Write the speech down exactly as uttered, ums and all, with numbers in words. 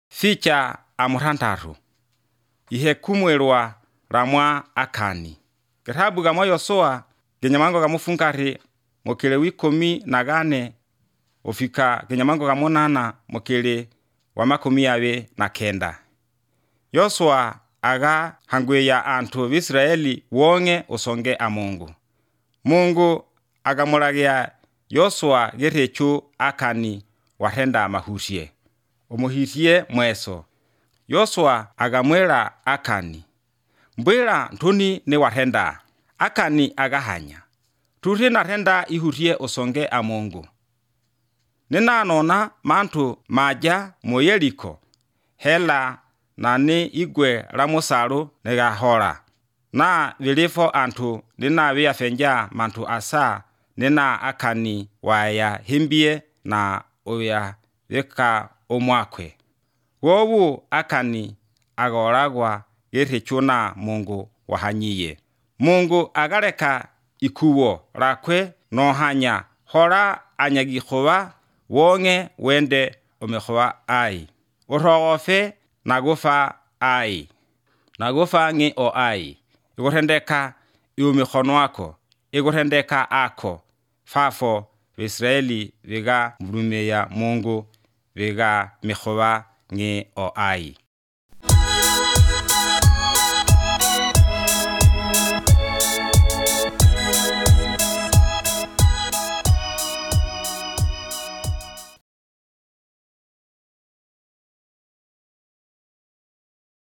ficha amurantaru ihe kumwelwa ramwa Akani. Kitabu kama Yoshua kinyamango kamufunkari mokele wikomi na gane ofika kinyamango kamonana mokele wa makumi abe na kenda. Yoshua aga hangwe ya antu Israeli wonge usonge a Mungu. Mungu agamulagia Yoshua gerechu Akani wahenda mahushie. Umuhitie mweso. Yoshua agamwela Akani. Mbwela ntuni ni wahenda. Akani agahanya. Turi na henda ihurie usonge a Mungu. Nina nona mantu maja moyeliko. Hela na ni igwe ramusaru negahora. Na vilifo antu nina via fenja mantu asa nina Akani waya himbie na uya vika umwakwe. Wowu Akani agoragwa gerechuna Mungu wahanyiye. Mungu agareka ikuwo rakwe nohanya hora anyagikowa wonge wende umekowa ai. Urogofe nagufa ai. Nagufa ngi o ai. Igurendeka iumikono wako. Igurendeka ako. Fafo Israeli viga mrume ya Mungu viga mikowa ngi o ai.